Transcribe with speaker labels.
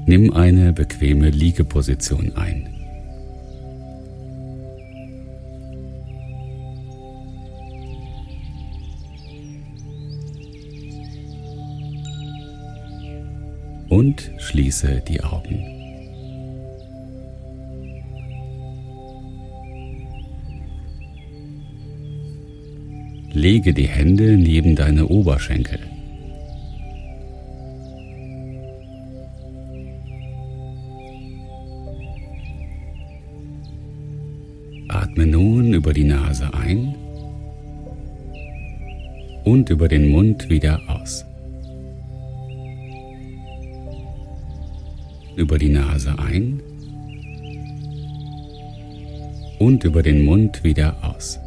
Speaker 1: Nimm eine bequeme Liegeposition ein. Und schließe die Augen. Lege die Hände neben deine Oberschenkel. Atme nun über die Nase ein und über den Mund wieder aus. Über die Nase ein und über den Mund wieder aus.